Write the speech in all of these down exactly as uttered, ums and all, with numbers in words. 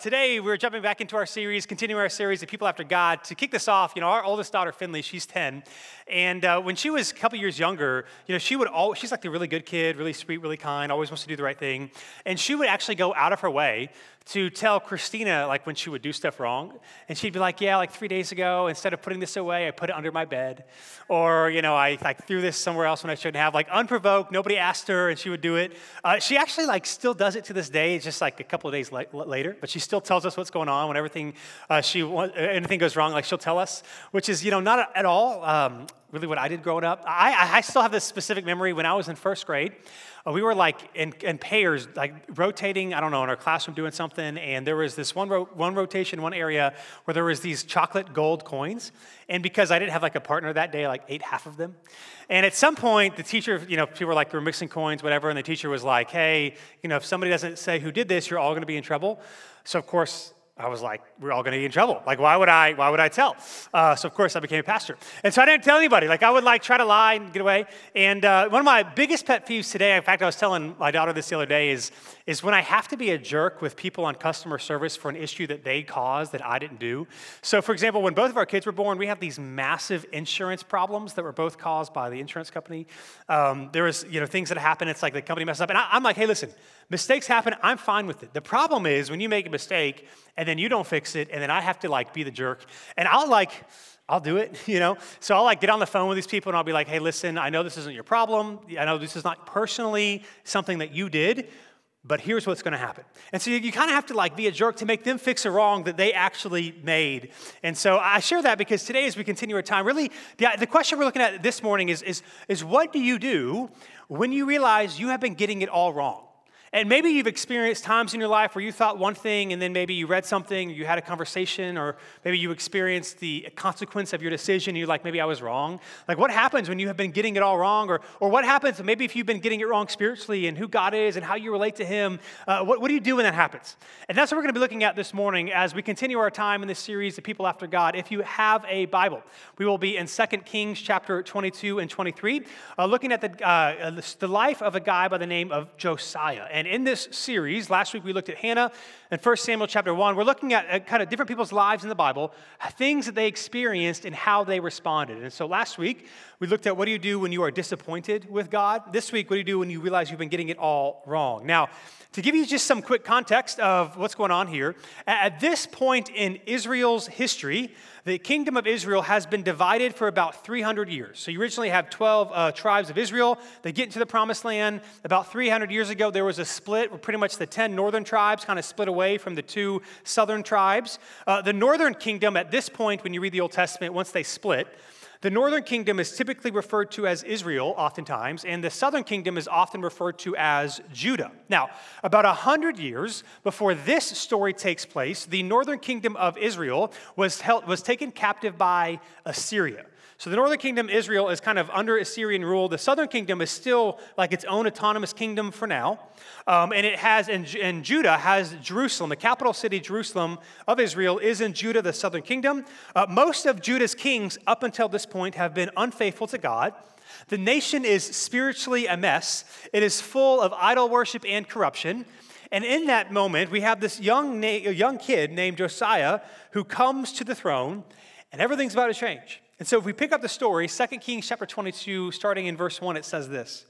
Today, we're jumping back into our series, continuing our series of People After God. To kick this off, you know, our oldest daughter, Finley, she's ten. And uh, when she was a couple years younger, you know, she would always, she's like the really good kid, really sweet, really kind, always wants to do the right thing. And she would actually go out of her way to tell Christina, like, when she would do stuff wrong. And she'd be like, yeah, like three days ago, instead of putting this away, I put it under my bed. Or, you know, I like threw this somewhere else when I shouldn't have. Like, unprovoked, nobody asked her, and she would do it. Uh, she actually, like, still does it to this day. It's just like a couple of days la- later. But she still tells us what's going on when everything, uh, she anything goes wrong, like, she'll tell us. Which is, you know, not at all um, really what I did growing up. I, I still have this specific memory when I was in first grade. Uh, we were like in, in pairs, like rotating, I don't know, in our classroom doing something, and there was this one ro- one rotation, one area where there was these chocolate gold coins, and because I didn't have like a partner that day, I like ate half of them. And at some point, the teacher, you know, people were like, they were mixing coins, whatever, and the teacher was like, hey, you know, if somebody doesn't say who did this, you're all going to be in trouble. So of course, I was like, we're all going to be in trouble. Like, why would I, why would I tell? Uh, so, of course, I became a pastor. And so I didn't tell anybody. Like, I would, like, try to lie and get away. And uh, one of my biggest pet peeves today, in fact, I was telling my daughter this the other day, is, is when I have to be a jerk with people on customer service for an issue that they caused that I didn't do. So, for example, when both of our kids were born, we had these massive insurance problems that were both caused by the insurance company. Um, there was, you know, things that happened. It's like the company messed up. And I, I'm like, hey, listen, mistakes happen. I'm fine with it. The problem is when you make a mistake and then you don't fix it, and then I have to like be the jerk. And I'll like, I'll do it, you know? So I'll like get on the phone with these people and I'll be like, hey, listen, I know this isn't your problem. I know this is not personally something that you did, but here's what's going to happen. And so you, you kind of have to like be a jerk to make them fix a wrong that they actually made. And so I share that because today as we continue our time, really the, the question we're looking at this morning is, is, is what do you do when you realize you have been getting it all wrong? And maybe you've experienced times in your life where you thought one thing and then maybe you read something, or you had a conversation, or maybe you experienced the consequence of your decision and you're like, maybe I was wrong. Like, what happens when you have been getting it all wrong? Or or what happens maybe if you've been getting it wrong spiritually and who God is and how you relate to him? Uh, what, what do you do when that happens? And that's what we're going to be looking at this morning as we continue our time in this series, The People After God. If you have a Bible, we will be in Second Kings chapter twenty-two and twenty-three, uh, looking at the, uh, the, the life of a guy by the name of Josiah. And in this series, last week we looked at Hannah and First Samuel chapter one. We're looking at uh, kind of different people's lives in the Bible, things that they experienced and how they responded. And so last week we looked at what do you do when you are disappointed with God. This week, what do you do when you realize you've been getting it all wrong? Now, to give you just some quick context of what's going on here, at this point in Israel's history, the kingdom of Israel has been divided for about three hundred years. So you originally have twelve uh, tribes of Israel. They get into the promised land. About three hundred years ago, there was a split where pretty much the ten northern tribes kind of split away from the two southern tribes. Uh, the northern kingdom at this point, when you read the Old Testament, once they split, the northern kingdom is typically referred to as Israel oftentimes, and the southern kingdom is often referred to as Judah. Now, about one hundred years before this story takes place, the northern kingdom of Israel was held, was taken captive by Assyria. So the northern kingdom, Israel, is kind of under Assyrian rule. The southern kingdom is still like its own autonomous kingdom for now. Um, and it has, and, and Judah has Jerusalem. The capital city, Jerusalem, of Israel is in Judah, the southern kingdom. Uh, most of Judah's kings up until this point have been unfaithful to God. The nation is spiritually a mess. It is full of idol worship and corruption. And in that moment, we have this young, na- young kid named Josiah who comes to the throne, and everything's about to change. And so if we pick up the story, Second Kings chapter twenty-two, starting in verse one, it says this.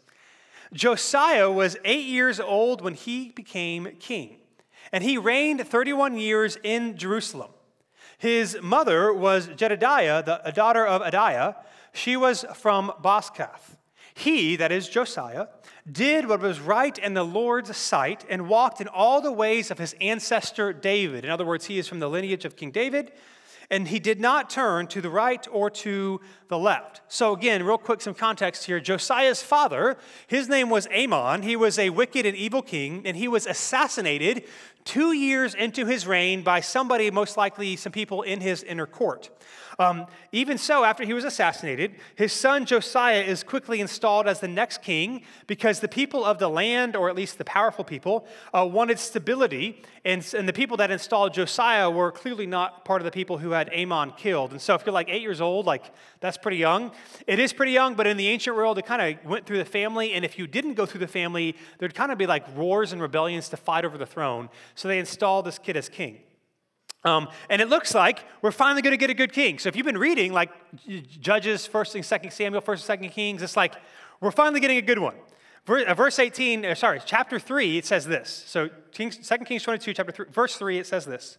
Josiah was eight years old when he became king, and he reigned thirty-one years in Jerusalem. His mother was Jedediah, the daughter of Adiah. She was from Boscath. He, that is Josiah, did what was right in the Lord's sight and walked in all the ways of his ancestor David. In other words, he is from the lineage of King David. And he did not turn to the right or to the left. So again, real quick, some context here. Josiah's father, his name was Amon. He was a wicked and evil king, and he was assassinated two years into his reign by somebody, most likely some people in his inner court. Um, even so, after he was assassinated, his son Josiah is quickly installed as the next king because the people of the land, or at least the powerful people, uh, wanted stability, and, and the people that installed Josiah were clearly not part of the people who had had Amon killed. And so if you're like eight years old, like that's pretty young. It is pretty young, but in the ancient world, it kind of went through the family. And if you didn't go through the family, there'd kind of be like wars and rebellions to fight over the throne. So they installed this kid as king. Um, and it looks like we're finally going to get a good king. So if you've been reading like Judges, First and Second Samuel, First and Second Kings, it's like we're finally getting a good one. Verse eighteen, uh, sorry, chapter three, it says this. So Second Kings twenty-two, chapter three, verse three, it says this.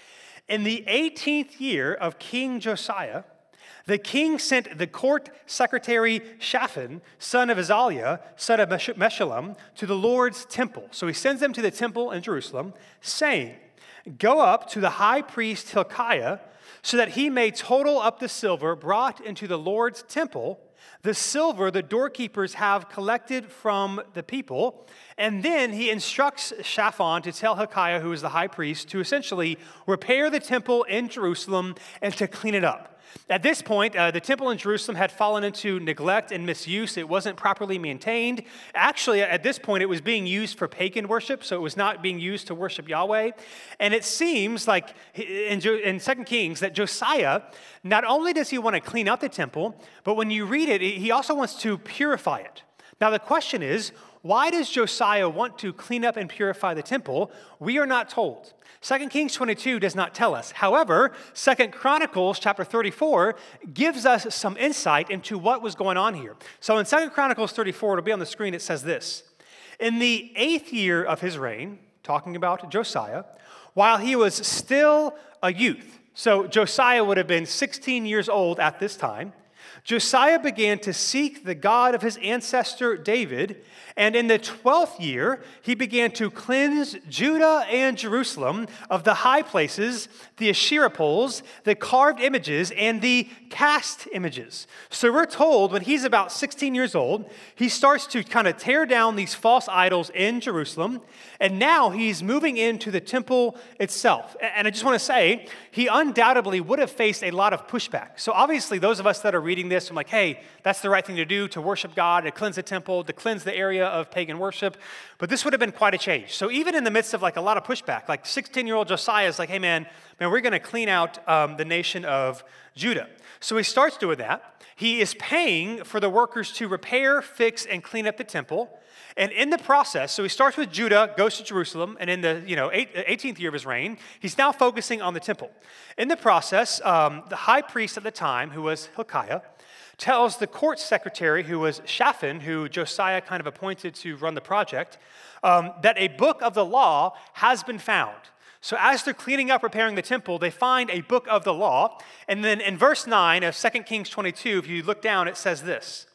In the eighteenth year of King Josiah, the king sent the court secretary Shaphan, son of Azaliah, son of Meshullam, to the Lord's temple. So he sends them to the temple in Jerusalem, saying, go up to the high priest Hilkiah, so that he may total up the silver brought into the Lord's temple, the silver the doorkeepers have collected from the people. And then he instructs Shaphan to tell Hilkiah, who is the high priest, to essentially repair the temple in Jerusalem and to clean it up. At this point, uh, the temple in Jerusalem had fallen into neglect and misuse. It wasn't properly maintained. Actually, at this point, it was being used for pagan worship, so it was not being used to worship Yahweh. And it seems like in, in Second Kings that Josiah, not only does he want to clean up the temple, but when you read it, he also wants to purify it. Now, the question is, why does Josiah want to clean up and purify the temple? We are not told. Second Kings twenty-two does not tell us. However, Second Chronicles chapter thirty-four gives us some insight into what was going on here. So in Second Chronicles thirty-four, it'll be on the screen, it says this. In the eighth year of his reign, talking about Josiah, while he was still a youth, so Josiah would have been sixteen years old at this time, Josiah began to seek the God of his ancestor David, and in the twelfth year, he began to cleanse Judah and Jerusalem of the high places, the Asherah poles, the carved images, and the cast images. So we're told when he's about sixteen years old, he starts to kind of tear down these false idols in Jerusalem, and now he's moving into the temple itself. And I just want to say, he undoubtedly would have faced a lot of pushback. So obviously, those of us that are reading this, I'm like, hey, that's the right thing to do, to worship God, to cleanse the temple, to cleanse the area of pagan worship. But this would have been quite a change. So even in the midst of like a lot of pushback, like sixteen-year-old Josiah is like, hey, man, man, we're going to clean out um, the nation of Judah. So he starts doing that. He is paying for the workers to repair, fix, and clean up the temple. And in the process, so he starts with Judah, goes to Jerusalem, and in the you know eighteenth year of his reign, he's now focusing on the temple. In the process, um, the high priest at the time, who was Hilkiah, tells the court secretary, who was Shaphan, who Josiah kind of appointed to run the project, um, that a book of the law has been found. So as they're cleaning up, repairing the temple, they find a book of the law. And then in verse nine of Second Kings twenty-two, if you look down, it says this.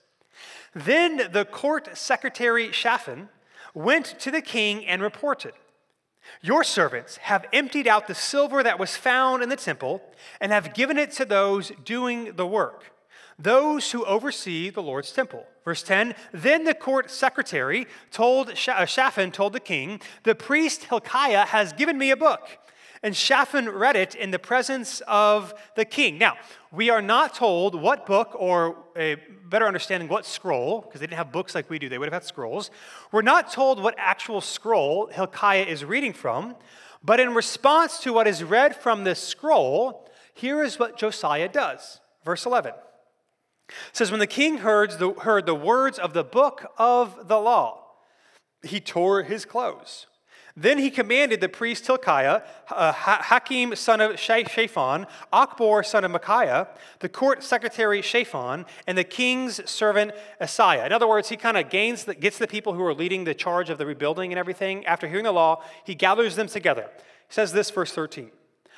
Then the court secretary Shaphan went to the king and reported, your servants have emptied out the silver that was found in the temple and have given it to those doing the work, those who oversee the Lord's temple. Verse ten, then the court secretary told, Shaphan told the king, the priest Hilkiah has given me a book. And Shaphan read it in the presence of the king. Now, we are not told what book, or a better understanding, what scroll, because they didn't have books like we do. They would have had scrolls. We're not told what actual scroll Hilkiah is reading from, but in response to what is read from this scroll, here is what Josiah does. Verse eleven. It says, when the king heard the, heard the words of the book of the law, he tore his clothes. Then he commanded the priest Hilkiah, uh, Hakim son of Shaphan, Achbor son of Micaiah, the court secretary Shaphan, and the king's servant Asaiah. In other words, he kind of gains, the, gets the people who are leading the charge of the rebuilding and everything. After hearing the law, he gathers them together. He says this, verse thirteen,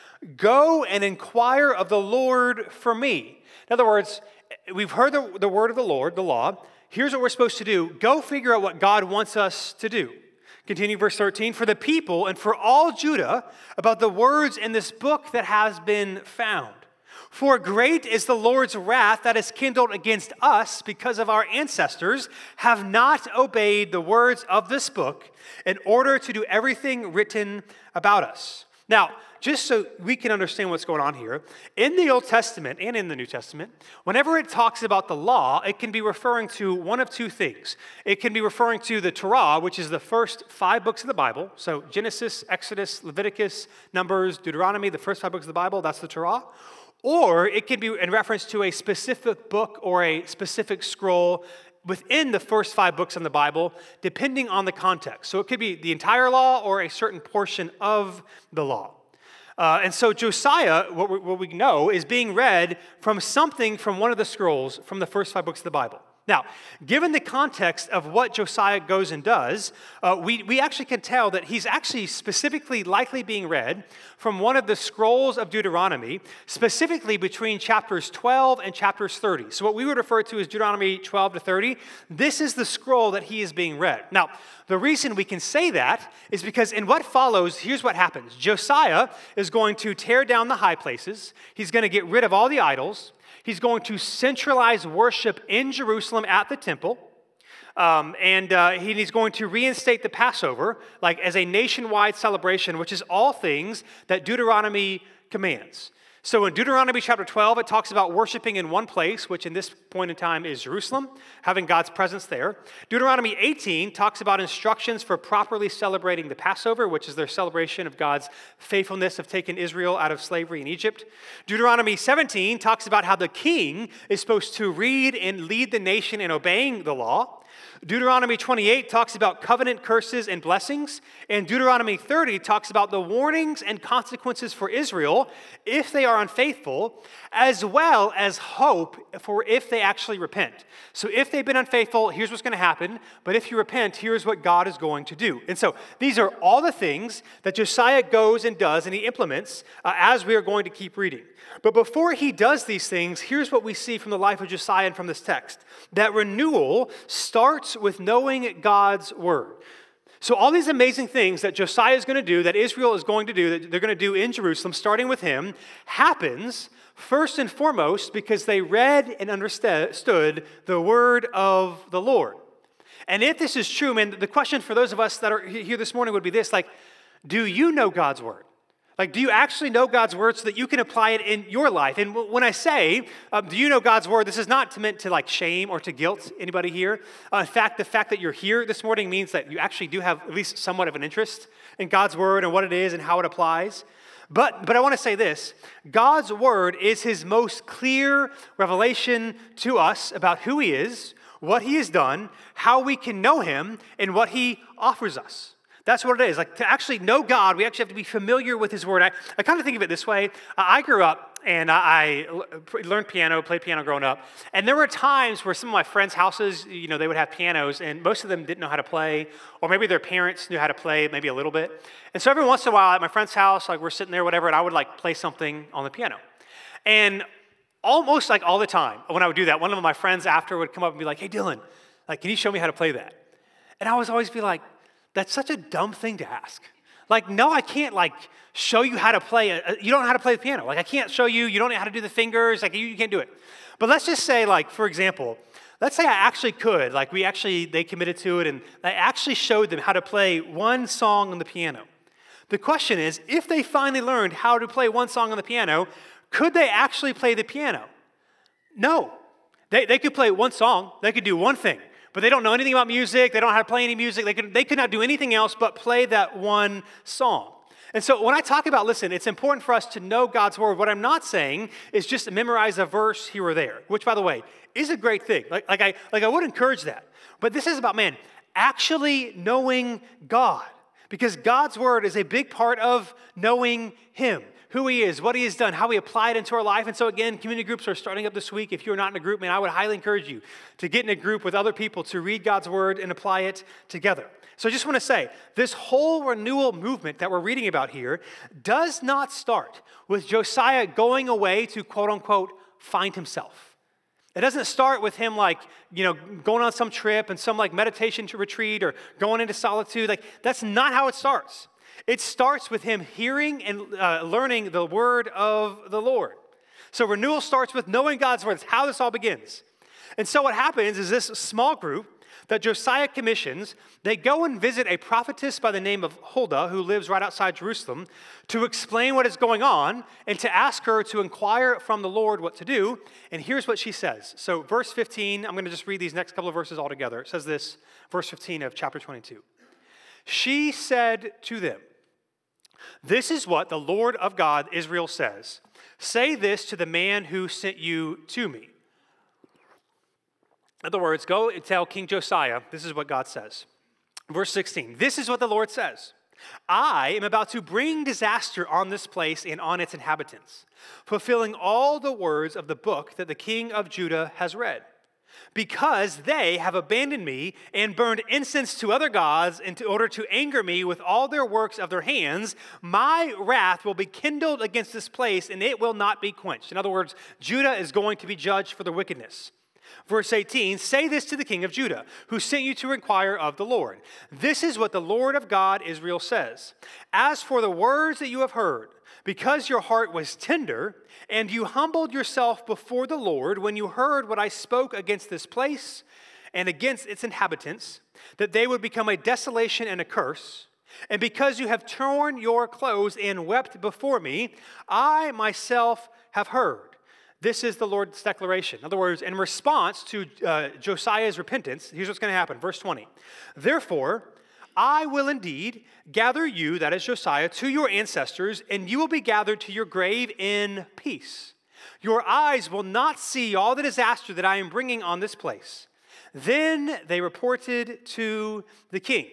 go and inquire of the Lord for me. In other words, we've heard the, the word of the Lord, the law. Here's what we're supposed to do. Go figure out what God wants us to do. Continue verse thirteen, for the people and for all Judah about the words in this book that has been found. For great is the Lord's wrath that is kindled against us because of our ancestors have not obeyed the words of this book in order to do everything written about us. Now, just so we can understand what's going on here, in the Old Testament and in the New Testament, whenever it talks about the law, it can be referring to one of two things. It can be referring to the Torah, which is the first five books of the Bible. So Genesis, Exodus, Leviticus, Numbers, Deuteronomy, the first five books of the Bible, that's the Torah. or it can be in reference to a specific book or a specific scroll within the first five books in the Bible, depending on the context. So it could be the entire law or a certain portion of the law. Uh, and so Josiah, what we, what we know, is being read from something from one of the scrolls from the first five books of the Bible. Now, given the context of what Josiah goes and does, uh, we, we actually can tell that he's actually specifically likely being read from one of the scrolls of Deuteronomy, specifically between chapters twelve and chapters thirty. So what we would refer to as Deuteronomy twelve to thirty, this is the scroll that he is being read. Now, the reason we can say that is because in what follows, here's what happens. Josiah is going to tear down the high places. He's going to get rid of all the idols. He's going to centralize worship in Jerusalem at the temple, um, and uh, he, he's going to reinstate the Passover like as a nationwide celebration, which is all things that Deuteronomy commands. So in Deuteronomy chapter twelve, it talks about worshiping in one place, which in this point in time is Jerusalem, having God's presence there. Deuteronomy eighteen talks about instructions for properly celebrating the Passover, which is their celebration of God's faithfulness of taking Israel out of slavery in Egypt. Deuteronomy seventeen talks about how the king is supposed to read and lead the nation in obeying the law. Deuteronomy twenty-eight talks about covenant curses and blessings, and Deuteronomy thirty talks about the warnings and consequences for Israel if they are unfaithful, as well as hope for if they actually repent. So if they've been unfaithful, here's what's going to happen, but if you repent, here's what God is going to do. And so these are all the things that Josiah goes and does and he implements uh, as we are going to keep reading. But before he does these things, here's what we see from the life of Josiah and from this text. That renewal starts with knowing God's word. So all these amazing things that Josiah is going to do, that Israel is going to do, that they're going to do in Jerusalem, starting with him, happens first and foremost because they read and understood the word of the Lord. And if this is true, man, the question for those of us that are here this morning would be this, like, do you know God's word? Like, do you actually know God's word so that you can apply it in your life? And when I say, um, do you know God's word, this is not meant to like shame or to guilt anybody here. Uh, in fact, the fact that you're here this morning means that you actually do have at least somewhat of an interest in God's word and what it is and how it applies. But, but I want to say this, God's word is his most clear revelation to us about who he is, what he has done, how we can know him, and what he offers us. That's what it is. Like, to actually know God, we actually have to be familiar with his word. I, I kind of think of it this way. I grew up and I, I learned piano, played piano growing up. And there were times where some of my friends' houses, you know, they would have pianos and most of them didn't know how to play, or maybe their parents knew how to play maybe a little bit. And so every once in a while at my friend's house, like we're sitting there, whatever, and I would like play something on the piano. And almost like all the time when I would do that, one of my friends after would come up and be like, hey, Dylan, like, can you show me how to play that? And I was always be like, that's such a dumb thing to ask. Like, no, I can't, like, show you how to play. A, you don't know how to play the piano. Like, I can't show you. You don't know how to do the fingers. Like, you, you can't do it. But let's just say, like, for example, let's say I actually could. Like, we actually, they committed to it, and I actually showed them how to play one song on the piano. The question is, if they finally learned how to play one song on the piano, could they actually play the piano? No. They, they could play one song. They could do one thing. But they don't know anything about music. They don't know how to play any music. They could, they could not do anything else but play that one song. And so when I talk about, listen, it's important for us to know God's word. What I'm not saying is just memorize a verse here or there, which, by the way, is a great thing. Like, like, I, like I would encourage that. But this is about, man, actually knowing God. Because God's word is a big part of knowing him. Who he is, what he has done, how he applied into our life. And so again, community groups are starting up this week. If you're not in a group, man, I would highly encourage you to get in a group with other people to read God's word and apply it together. So I just want to say, this whole renewal movement that we're reading about here does not start with Josiah going away to quote unquote find himself. It doesn't start with him like, you know, going on some trip and some like meditation to retreat or going into solitude. Like, that's not how it starts. It starts with him hearing and uh, learning the word of the Lord. So renewal starts with knowing God's word. That's how this all begins. And so what happens is this small group that Josiah commissions, they go and visit a prophetess by the name of Huldah, who lives right outside Jerusalem, to explain what is going on and to ask her to inquire from the Lord what to do. And here's what she says. So verse fifteen, I'm going to just read these next couple of verses all together. It says this, verse fifteen of chapter twenty-two. She said to them, "This is what the Lord of God, Israel, says. Say this to the man who sent you to me. In other words, go and tell King Josiah, this is what God says. Verse sixteen, this is what the Lord says. I am about to bring disaster on this place and on its inhabitants, fulfilling all the words of the book that the king of Judah has read. Because they have abandoned me and burned incense to other gods in order to anger me with all their works of their hands, my wrath will be kindled against this place and it will not be quenched. In other words, Judah is going to be judged for their wickedness. Verse eighteen, say this to the king of Judah, who sent you to inquire of the Lord. This is what the Lord of God Israel says. As for the words that you have heard, because your heart was tender, and you humbled yourself before the Lord when you heard what I spoke against this place and against its inhabitants, that they would become a desolation and a curse, and because you have torn your clothes and wept before me, I myself have heard. This is the Lord's declaration. In other words, in response to uh, Josiah's repentance, here's what's going to happen. Verse twenty. Therefore, I will indeed gather you, that is Josiah, to your ancestors, and you will be gathered to your grave in peace. Your eyes will not see all the disaster that I am bringing on this place. Then they reported to the king.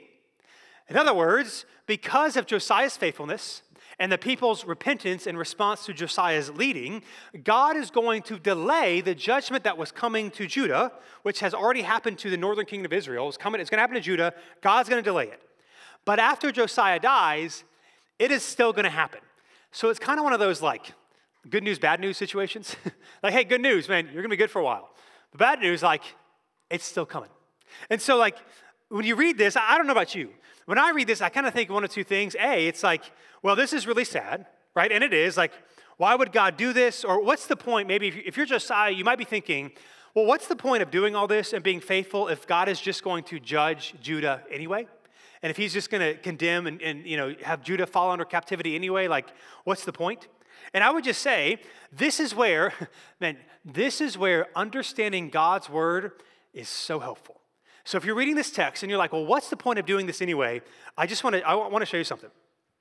In other words, because of Josiah's faithfulness and the people's repentance in response to Josiah's leading, God is going to delay the judgment that was coming to Judah, which has already happened to the northern kingdom of Israel. It's coming, it's going to happen to Judah. God's going to delay it. But after Josiah dies, it is still going to happen. So it's kind of one of those like good news, bad news situations. Like, hey, good news, man, you're going to be good for a while. The bad news, like, it's still coming. And so, like, when you read this, I don't know about you. When I read this, I kind of think one of two things. A, it's like, well, this is really sad, right? And it is. Like, why would God do this? Or what's the point? Maybe if you're Josiah, you might be thinking, well, what's the point of doing all this and being faithful if God is just going to judge Judah anyway? And if he's just going to condemn and, and, you know, have Judah fall under captivity anyway, like, what's the point? And I would just say, this is where, man, this is where understanding God's word is so helpful. So if you're reading this text and you're like, well, what's the point of doing this anyway? I just want to, I want to show you something.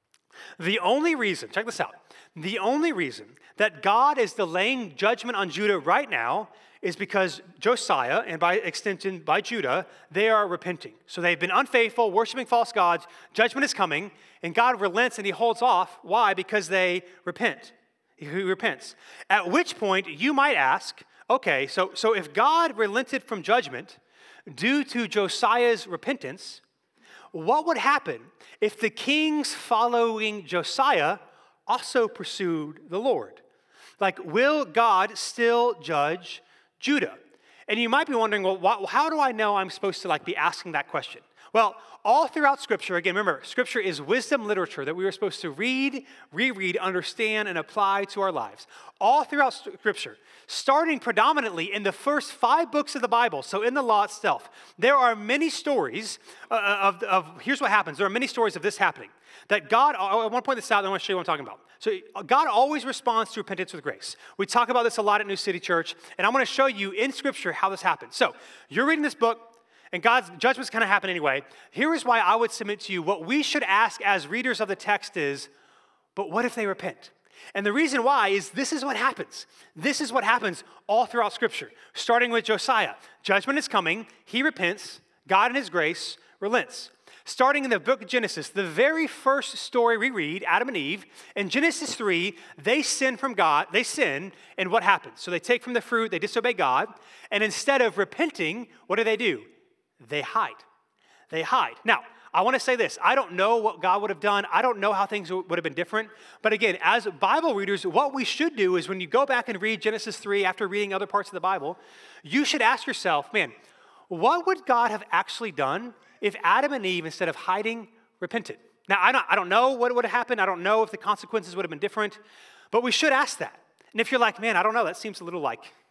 The only reason, check this out, the only reason that God is delaying judgment on Judah right now is because Josiah, and by extension by Judah, they are repenting. So they've been unfaithful, worshiping false gods, judgment is coming, and God relents and he holds off. Why? Because they repent. He repents. At which point you might ask, okay, so, so if God relented from judgment due to Josiah's repentance, what would happen if the kings following Josiah also pursued the Lord? Like, will God still judge Judah? And you might be wondering, well, wh- how do I know I'm supposed to like be asking that question? Well, all throughout Scripture, again, remember, Scripture is wisdom literature that we are supposed to read, reread, understand, and apply to our lives. All throughout Scripture, starting predominantly in the first five books of the Bible, so in the law itself, there are many stories uh, of, of, here's what happens. There are many stories of this happening. That God, I want to point this out, and I want to show you what I'm talking about. So God always responds to repentance with grace. We talk about this a lot at New City Church, and I'm going to show you in Scripture how this happens. So you're reading this book, and God's judgment's going to happen anyway. Here is why I would submit to you what we should ask as readers of the text is, but what if they repent? And the reason why is this is what happens. This is what happens all throughout Scripture, starting with Josiah. Judgment is coming. He repents. God in his grace relents. Starting in the book of Genesis, the very first story we read, Adam and Eve, in Genesis three, they sin from God, they sin, and what happens? So they take from the fruit, they disobey God, and instead of repenting, what do they do? They hide. They hide. Now, I want to say this. I don't know what God would have done. I don't know how things would have been different. But again, as Bible readers, what we should do is when you go back and read Genesis three after reading other parts of the Bible, you should ask yourself, man, what would God have actually done if Adam and Eve, instead of hiding, repented? Now, I don't, I don't know what would have happened. I don't know if the consequences would have been different. But we should ask that. And if you're like, man, I don't know, that seems a little like,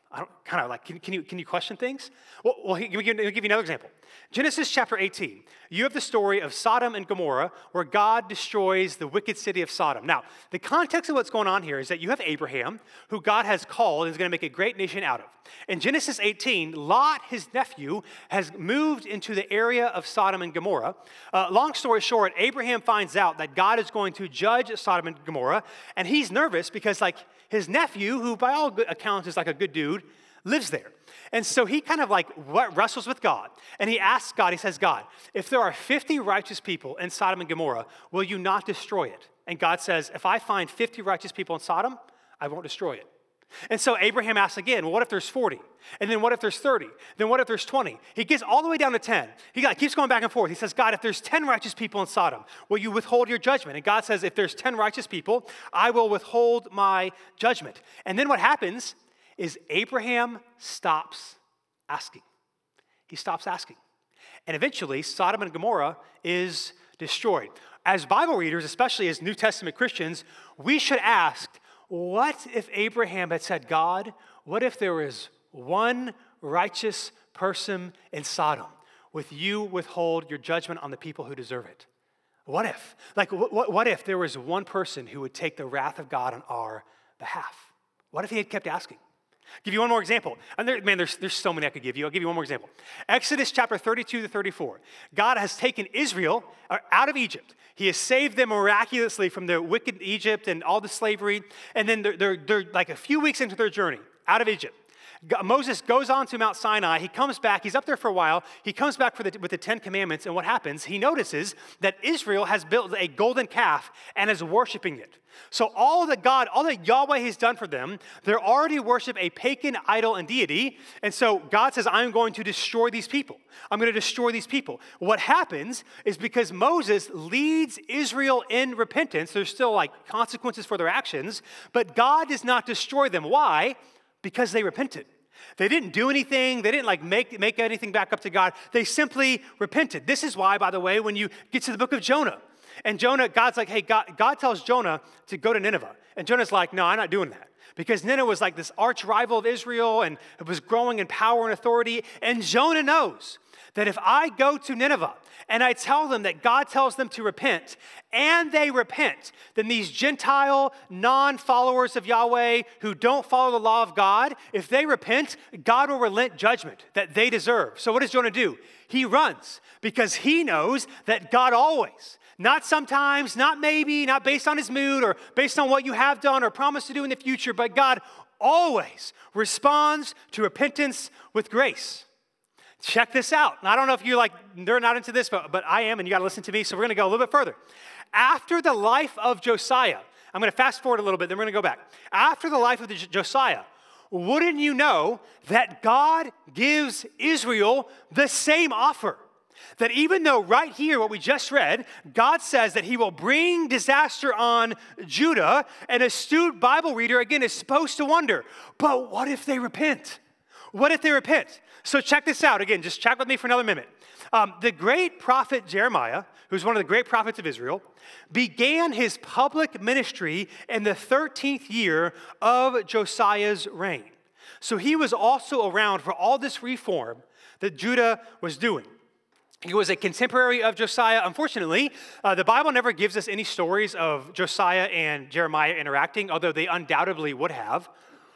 I don't, kind of like, can, can, you, can you question things? Well, well let me give, let me give you another example. Genesis chapter eighteen, you have the story of Sodom and Gomorrah where God destroys the wicked city of Sodom. Now, the context of what's going on here is that you have Abraham, who God has called and is going to make a great nation out of. In Genesis eighteen, Lot, his nephew, has moved into the area of Sodom and Gomorrah. Uh, long story short, Abraham finds out that God is going to judge Sodom and Gomorrah, and he's nervous because, like, his nephew, who by all accounts is like a good dude, lives there. And so he kind of like wrestles with God. And he asks God, he says, God, if there are fifty righteous people in Sodom and Gomorrah, will you not destroy it? And God says, if I find fifty righteous people in Sodom, I won't destroy it. And so Abraham asks again, well, what if there's forty? And then what if there's thirty? Then what if there's twenty? He gets all the way down to ten. He like, keeps going back and forth. He says, God, if there's ten righteous people in Sodom, will you withhold your judgment? And God says, if there's ten righteous people, I will withhold my judgment. And then what happens is Abraham stops asking. He stops asking. And eventually, Sodom and Gomorrah is destroyed. As Bible readers, especially as New Testament Christians, we should ask, what if Abraham had said, God, what if there was one righteous person in Sodom? With you withhold your judgment on the people who deserve it? What if? Like, what, what if there was one person who would take the wrath of God on our behalf? What if he had kept asking? I'll give you one more example. And there, man, there's, there's so many I could give you. I'll give you one more example. Exodus chapter thirty-two to thirty-four. God has taken Israel out of Egypt. He has saved them miraculously from the wicked Egypt and all the slavery. And then they're, they're, they're like a few weeks into their journey out of Egypt. Moses goes on to Mount Sinai. He comes back. He's up there for a while. He comes back for the, with the Ten Commandments. And what happens? He notices that Israel has built a golden calf and is worshiping it. So all that God, all that Yahweh has done for them, they're already worship a pagan idol and deity. And so God says, I'm going to destroy these people. I'm going to destroy these people. What happens is because Moses leads Israel in repentance, there's still like consequences for their actions, but God does not destroy them. Why? Because they repented. They didn't do anything. They didn't like make, make anything back up to God. They simply repented. This is why, by the way, when you get to the book of Jonah, and Jonah, God's like, hey, God, God tells Jonah to go to Nineveh. And Jonah's like, no, I'm not doing that. Because Nineveh was like this arch rival of Israel, and it was growing in power and authority. And Jonah knows that if I go to Nineveh and I tell them that God tells them to repent, and they repent, then these Gentile non-followers of Yahweh who don't follow the law of God, if they repent, God will relent judgment that they deserve. So what does Jonah do? He runs because he knows that God always, not sometimes, not maybe, not based on his mood or based on what you have done or promised to do in the future, but God always responds to repentance with grace. Check this out. And I don't know if you're like, they're not into this, but, but I am, and you got to listen to me. So we're going to go a little bit further. After the life of Josiah, I'm going to fast forward a little bit, then we're going to go back. After the life of the Josiah, wouldn't you know that God gives Israel the same offer? That even though right here, what we just read, God says that he will bring disaster on Judah, an astute Bible reader, again, is supposed to wonder, but what if they repent? What if they repent? So check this out. Again, just check with me for another minute. Um, the great prophet Jeremiah, who's one of the great prophets of Israel, began his public ministry in the thirteenth year of Josiah's reign. So he was also around for all this reform that Judah was doing. He was a contemporary of Josiah. Unfortunately, uh, the Bible never gives us any stories of Josiah and Jeremiah interacting, although they undoubtedly would have.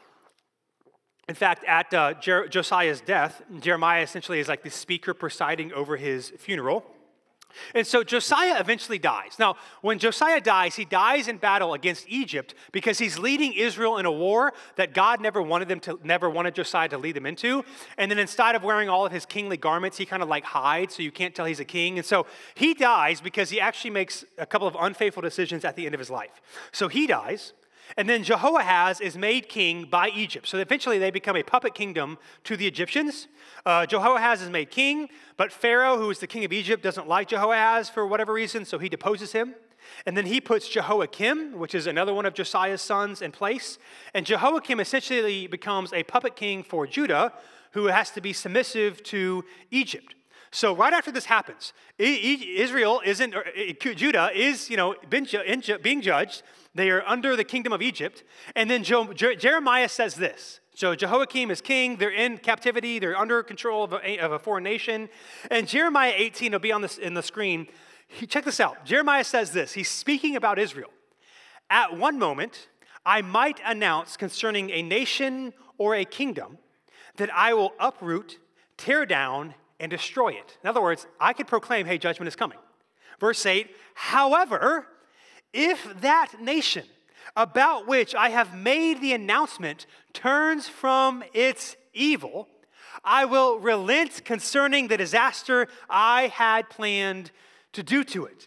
In fact, at uh, Jer- Josiah's death, Jeremiah essentially is like the speaker presiding over his funeral. And so Josiah eventually dies. Now, when Josiah dies, he dies in battle against Egypt because he's leading Israel in a war that God never wanted them to, never wanted Josiah to lead them into. And then instead of wearing all of his kingly garments, he kind of like hides so you can't tell he's a king. And so he dies because he actually makes a couple of unfaithful decisions at the end of his life. So he dies. And then Jehoahaz is made king by Egypt. So eventually they become a puppet kingdom to the Egyptians. Uh, Jehoahaz is made king, but Pharaoh, who is the king of Egypt, doesn't like Jehoahaz for whatever reason, so he deposes him. And then he puts Jehoiakim, which is another one of Josiah's sons, in place. And Jehoiakim essentially becomes a puppet king for Judah, who has to be submissive to Egypt. So right after this happens, Israel isn't, or Judah is, you know, being judged. They are under the kingdom of Egypt. And then Jeremiah says this. So Jehoiakim is king. They're in captivity. They're under control of a, of a foreign nation. And Jeremiah eighteen will be on this in the screen. He, check this out. Jeremiah says this. He's speaking about Israel. At one moment, I might announce concerning a nation or a kingdom that I will uproot, tear down, and destroy it. In other words, I could proclaim, hey, judgment is coming. Verse eight, however, if that nation about which I have made the announcement turns from its evil, I will relent concerning the disaster I had planned to do to it.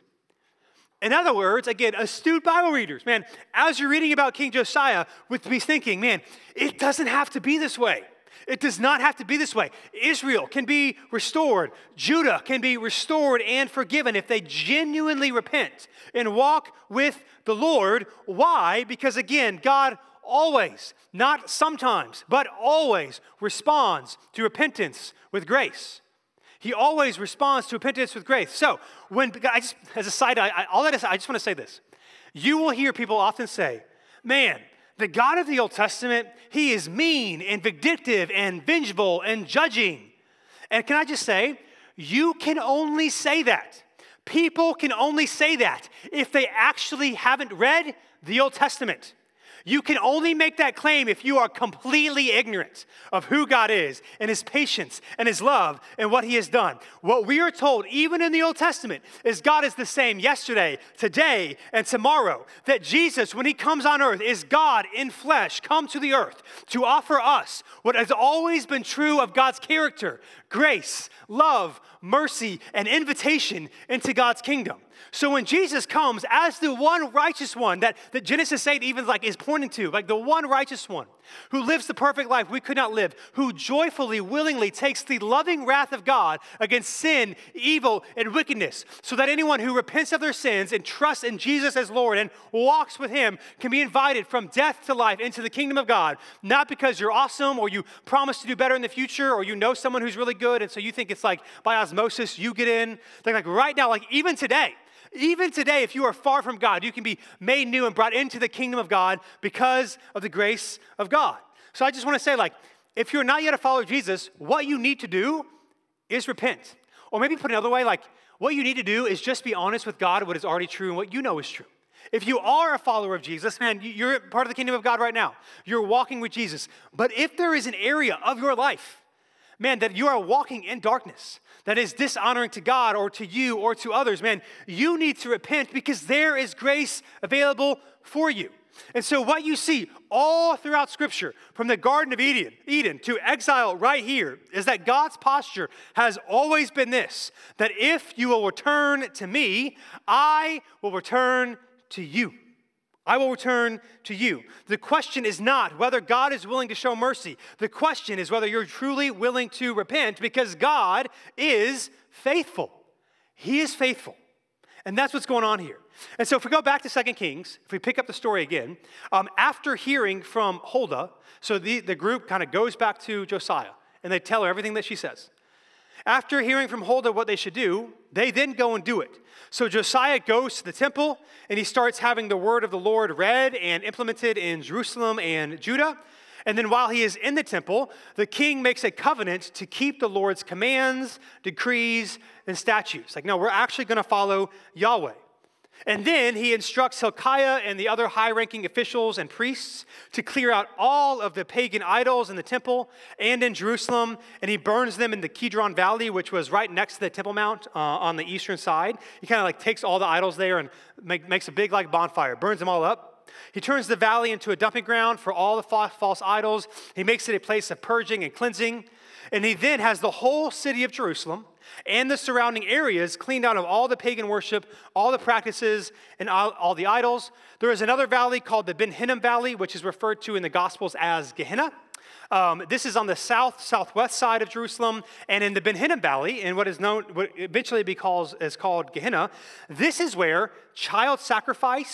In other words, again, astute Bible readers, man, as you're reading about King Josiah, would be thinking, man, it doesn't have to be this way. It does not have to be this way. Israel can be restored. Judah can be restored and forgiven if they genuinely repent and walk with the Lord. Why? Because again, God always, not sometimes, but always responds to repentance with grace. He always responds to repentance with grace. So, when I just, as a side, I, I, all that is, I just want to say this. You will hear people often say, man, the God of the Old Testament, he is mean and vindictive and vengeful and judging. And can I just say, you can only say that. People can only say that if they actually haven't read the Old Testament. You can only make that claim if you are completely ignorant of who God is and his patience and his love and what he has done. What we are told, even in the Old Testament, is God is the same yesterday, today, and tomorrow. That Jesus, when he comes on earth, is God in flesh, come to the earth to offer us what has always been true of God's character: grace, love, mercy, and invitation into God's kingdom. So when Jesus comes as the one righteous one that, that Genesis eight even like is pointing to, like the one righteous one who lives the perfect life we could not live, who joyfully, willingly takes the loving wrath of God against sin, evil, and wickedness, so that anyone who repents of their sins and trusts in Jesus as Lord and walks with him can be invited from death to life into the kingdom of God, not because you're awesome or you promise to do better in the future or you know someone who's really good and so you think it's like by osmosis you get in. Like, like right now, like even today, Even today, if you are far from God, you can be made new and brought into the kingdom of God because of the grace of God. So I just want to say, like, if you're not yet a follower of Jesus, what you need to do is repent. Or maybe put another way, like, what you need to do is just be honest with God, what is already true and what you know is true. If you are a follower of Jesus, man, you're part of the kingdom of God right now. You're walking with Jesus. But if there is an area of your life, man, that you are walking in darkness, that is dishonoring to God or to you or to others, man, you need to repent because there is grace available for you. And so what you see all throughout Scripture, from the Garden of Eden, Eden to exile right here, is that God's posture has always been this: that if you will return to me, I will return to you. I will return to you. The question is not whether God is willing to show mercy. The question is whether you're truly willing to repent, because God is faithful. He is faithful. And that's what's going on here. And so if we go back to Second Kings, if we pick up the story again, um, after hearing from Huldah, so the, the group kind of goes back to Josiah, and they tell her everything that she says. After hearing from Huldah what they should do, they then go and do it. So Josiah goes to the temple, and he starts having the word of the Lord read and implemented in Jerusalem and Judah. And then while he is in the temple, the king makes a covenant to keep the Lord's commands, decrees, and statutes. Like, no, we're actually going to follow Yahweh. And then he instructs Hilkiah and the other high-ranking officials and priests to clear out all of the pagan idols in the temple and in Jerusalem, and he burns them in the Kidron Valley, which was right next to the Temple Mount uh, on the eastern side. He kind of like takes all the idols there and make, makes a big like bonfire, burns them all up. He turns the valley into a dumping ground for all the false idols. He makes it a place of purging and cleansing. And he then has the whole city of Jerusalem and the surrounding areas cleaned out of all the pagan worship, all the practices, and all, all the idols. There is another valley called the Ben Hinnom Valley, which is referred to in the Gospels as Gehenna. Um, this is on the south, southwest side of Jerusalem, and in the Ben Hinnom Valley, in what is known, what eventually be called, is called Gehenna, this is where child sacrifice,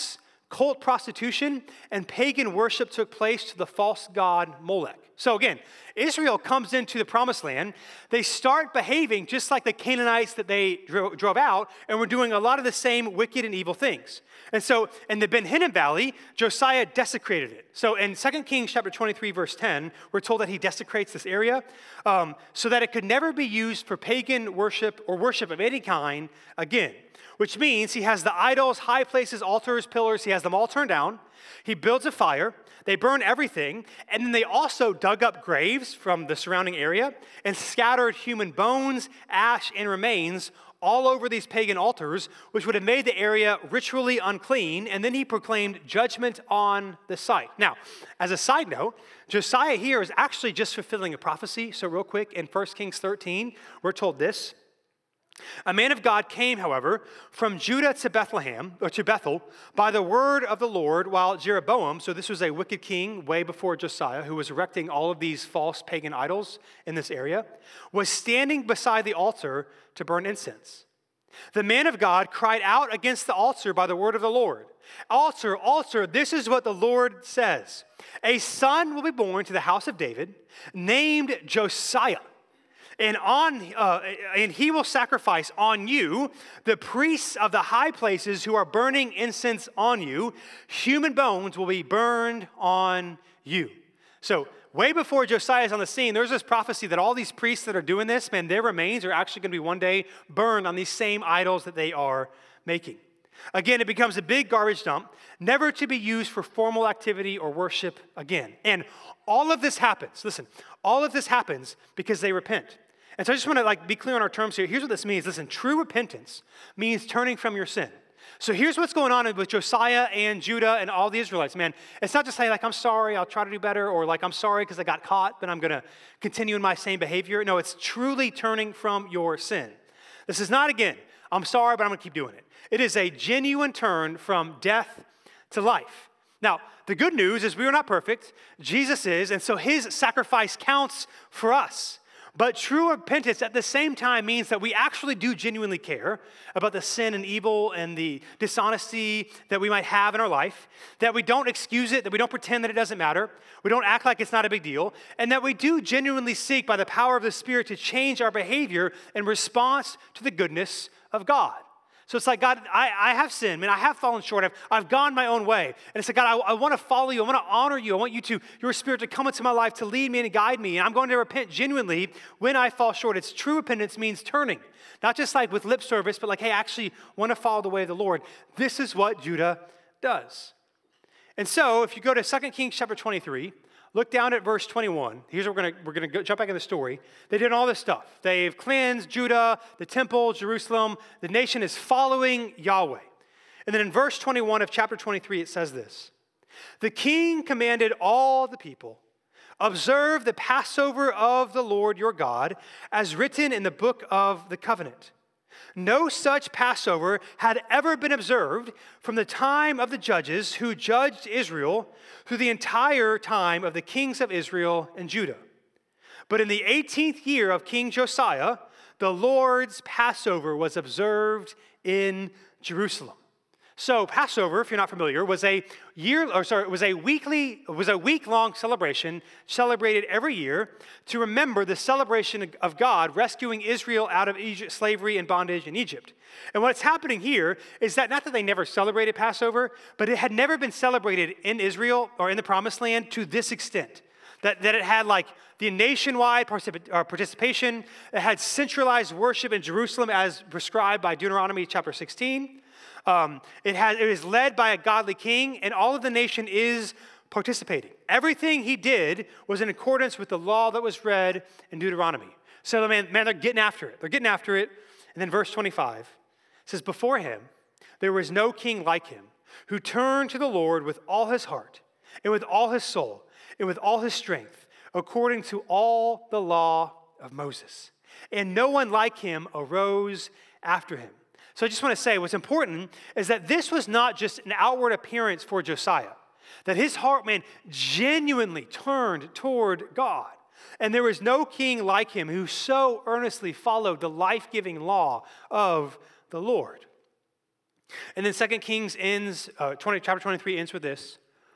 cult prostitution and pagan worship took place to the false god Molech. So again, Israel comes into the promised land. They start behaving just like the Canaanites that they dro- drove out, and were doing a lot of the same wicked and evil things. And so in the Ben Hinnom Valley, Josiah desecrated it. So in Second Kings chapter twenty-three, verse ten, we're told that he desecrates this area um, so that it could never be used for pagan worship or worship of any kind again, which means he has the idols, high places, altars, pillars, he has them all turned down. He builds a fire, they burn everything, and then they also dug up graves from the surrounding area and scattered human bones, ash, and remains all over these pagan altars, which would have made the area ritually unclean, and then he proclaimed judgment on the site. Now, as a side note, Josiah here is actually just fulfilling a prophecy. So real quick, in First Kings thirteen, we're told this. A man of God came, however, from Judah to Bethlehem, or to Bethel, by the word of the Lord, while Jeroboam, so this was a wicked king way before Josiah, who was erecting all of these false pagan idols in this area, was standing beside the altar to burn incense. The man of God cried out against the altar by the word of the Lord. Altar, altar, this is what the Lord says. A son will be born to the house of David, named Josiah. And on, uh, and he will sacrifice on you the priests of the high places who are burning incense on you. Human bones will be burned on you. So way before Josiah is on the scene, there's this prophecy that all these priests that are doing this, man, their remains are actually going to be one day burned on these same idols that they are making. Again, it becomes a big garbage dump, never to be used for formal activity or worship again. And all of this happens, listen, all of this happens because they repent. And so I just want to like be clear on our terms here. Here's what this means. Listen, true repentance means turning from your sin. So here's what's going on with Josiah and Judah and all the Israelites. Man, it's not just saying like, I'm sorry, I'll try to do better, or like, I'm sorry because I got caught, but I'm going to continue in my same behavior. No, it's truly turning from your sin. This is not, again, I'm sorry, but I'm going to keep doing it. It is a genuine turn from death to life. Now, the good news is we are not perfect. Jesus is, and so his sacrifice counts for us. But true repentance at the same time means that we actually do genuinely care about the sin and evil and the dishonesty that we might have in our life, that we don't excuse it, that we don't pretend that it doesn't matter, we don't act like it's not a big deal, and that we do genuinely seek by the power of the Spirit to change our behavior in response to the goodness of God. So it's like, God, I, I have sinned. Man, I have fallen short. I've, I've gone my own way. And it's like, God, I, I want to follow you. I want to honor you. I want you to, your Spirit to come into my life to lead me and guide me. And I'm going to repent genuinely when I fall short. It's true repentance means turning. Not just like with lip service, but like, hey, I actually want to follow the way of the Lord. This is what Judah does. And so if you go to Second Kings chapter twenty-three, look down at verse twenty-one. Here's what we're going to we're going to jump back in the story. They did all this stuff. They've cleansed Judah, the temple, Jerusalem. The nation is following Yahweh. And then in verse twenty-one of chapter twenty-three, it says this. The king commanded all the people, observe the Passover of the Lord your God, as written in the book of the covenant. No such Passover had ever been observed from the time of the judges who judged Israel through the entire time of the kings of Israel and Judah. But in the eighteenth year of King Josiah, the Lord's Passover was observed in Jerusalem. So Passover, if you're not familiar, was a year, or sorry, was a weekly, was a week-long celebration celebrated every year to remember the celebration of God rescuing Israel out of Egypt, slavery and bondage in Egypt. And what's happening here is that not that they never celebrated Passover, but it had never been celebrated in Israel or in the Promised Land to this extent. That, that it had like the nationwide participation, it had centralized worship in Jerusalem as prescribed by Deuteronomy chapter sixteen. Um, it, has, it is led by a godly king, and all of the nation is participating. Everything he did was in accordance with the law that was read in Deuteronomy. So, man, man, they're getting after it. They're getting after it. And then verse twenty-five says, before him, there was no king like him, who turned to the Lord with all his heart, and with all his soul, and with all his strength, according to all the law of Moses. And no one like him arose after him. So I just want to say what's important is that this was not just an outward appearance for Josiah, that his heart, man, genuinely turned toward God. And there was no king like him who so earnestly followed the life-giving law of the Lord. And then Second Kings ends, uh, twenty, chapter twenty-three ends with this.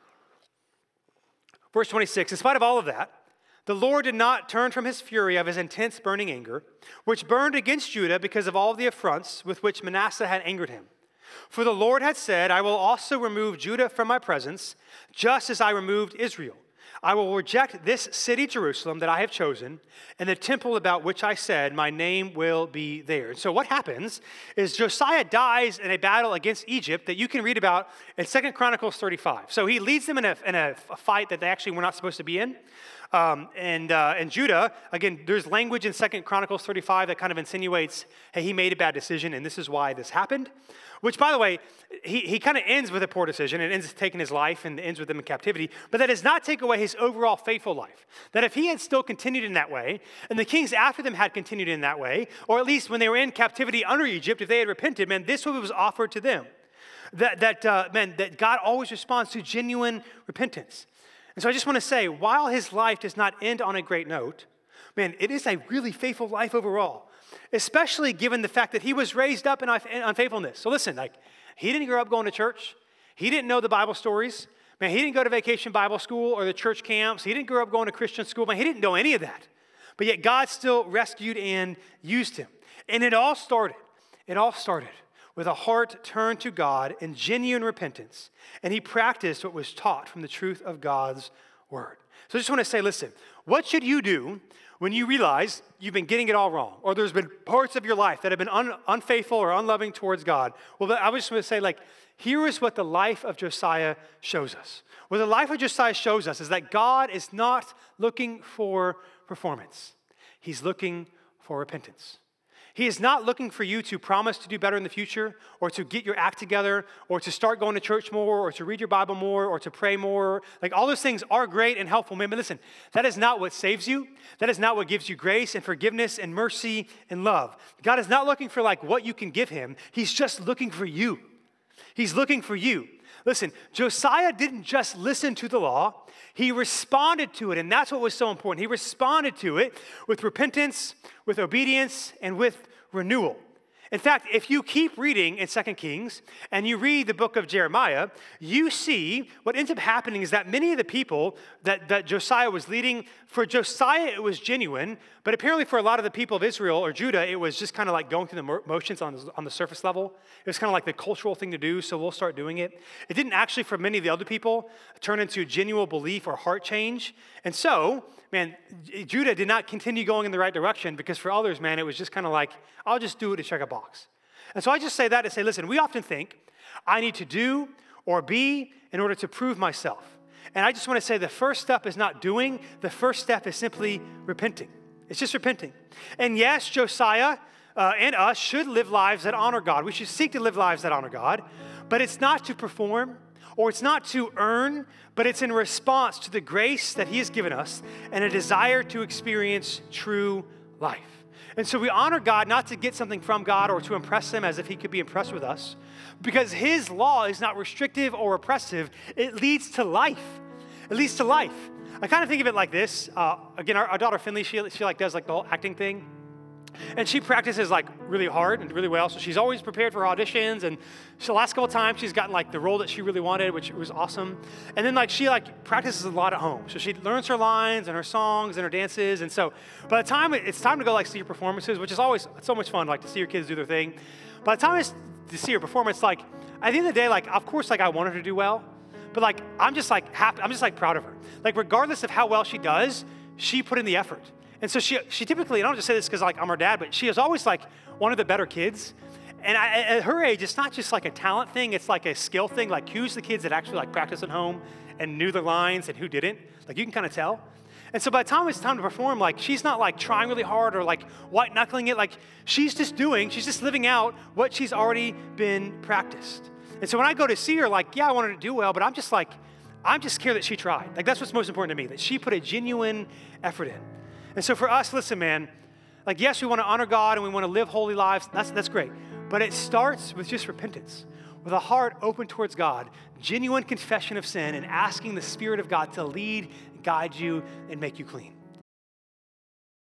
Verse twenty-six, in spite of all of that, the Lord did not turn from his fury of his intense burning anger, which burned against Judah because of all the affronts with which Manasseh had angered him. For the Lord had said, I will also remove Judah from my presence, just as I removed Israel. I will reject this city, Jerusalem, that I have chosen, and the temple about which I said, my name will be there. And so what happens is Josiah dies in a battle against Egypt that you can read about in Second Chronicles thirty-five. So he leads them in a, in a fight that they actually were not supposed to be in. Um, and, uh, and Judah, again, there's language in Second Chronicles thirty-five that kind of insinuates, hey, he made a bad decision, and this is why this happened. Which, by the way, he, he kind of ends with a poor decision and ends taking his life and ends with him in captivity. But that does not take away his overall faithful life. That if he had still continued in that way, and the kings after them had continued in that way, or at least when they were in captivity under Egypt, if they had repented, man, this was offered to them. That, that uh, man, that God always responds to genuine repentance. And so I just want to say, while his life does not end on a great note, man, it is a really faithful life overall, especially given the fact that he was raised up in unfaithfulness. So listen, like, he didn't grow up going to church. He didn't know the Bible stories. Man, he didn't go to vacation Bible school or the church camps. He didn't grow up going to Christian school. Man, he didn't know any of that. But yet God still rescued and used him. And it all started, it all started with a heart turned to God in genuine repentance. And he practiced what was taught from the truth of God's word. So I just want to say, listen, what should you do when you realize you've been getting it all wrong, or there's been parts of your life that have been un- unfaithful or unloving towards God? Well, I was just going to say, like, here is what the life of Josiah shows us. What the life of Josiah shows us is that God is not looking for performance. He's looking for repentance. He is not looking for you to promise to do better in the future, or to get your act together, or to start going to church more, or to read your Bible more, or to pray more. Like, all those things are great and helpful, man, but listen, that is not what saves you. That is not what gives you grace and forgiveness and mercy and love. God is not looking for like what you can give him. He's just looking for you. He's looking for you. Listen, Josiah didn't just listen to the law. He responded to it, and that's what was so important. He responded to it with repentance, with obedience, and with renewal. In fact, if you keep reading in Second Kings and you read the book of Jeremiah, you see what ends up happening is that many of the people that, that Josiah was leading, for Josiah it was genuine, but apparently for a lot of the people of Israel or Judah, it was just kind of like going through the motions on the, on the surface level. It was kind of like the cultural thing to do, so we'll start doing it. It didn't actually, for many of the other people, turn into genuine belief or heart change. And so, man, Judah did not continue going in the right direction, because for others, man, it was just kind of like, I'll just do it to check a box. And so I just say that to say, listen, we often think I need to do or be in order to prove myself. And I just want to say the first step is not doing. The first step is simply repenting. It's just repenting. And yes, Josiah uh, and us should live lives that honor God. We should seek to live lives that honor God, but it's not to perform, or it's not to earn, but it's in response to the grace that he has given us and a desire to experience true life. And so we honor God not to get something from God or to impress him as if he could be impressed with us, because his law is not restrictive or oppressive. It leads to life. It leads to life. I kind of think of it like this. Uh, again, our, our daughter Finley, she, she like does like the whole acting thing. And she practices like really hard and really well. So she's always prepared for auditions. And so the last couple of times she's gotten like the role that she really wanted, which was awesome. And then like she like practices a lot at home. So she learns her lines and her songs and her dances. And so by the time it's time to go like see your performances, which is always so much fun, like to see your kids do their thing. By the time it's to see her performance, like at the end of the day, like of course like I want her to do well, but like I'm just like happy. I'm just like proud of her. Like regardless of how well she does, she put in the effort. And so she she typically, and I don't just say this because like I'm her dad, but she is always like one of the better kids. And I, at her age, it's not just like a talent thing, it's like a skill thing. Like who's the kids that actually like practice at home and knew their lines and who didn't? Like you can kind of tell. And so by the time it's time to perform, like she's not like trying really hard or like white knuckling it. Like she's just doing, she's just living out what she's already been practiced. And so when I go to see her, like, yeah, I want her to do well, but I'm just like, I'm just scared that she tried. Like that's what's most important to me, that she put a genuine effort in. And so for us, listen, man, like, yes, we want to honor God and we want to live holy lives. That's, that's great. But it starts with just repentance, with a heart open towards God, genuine confession of sin, and asking the Spirit of God to lead, guide you, and make you clean.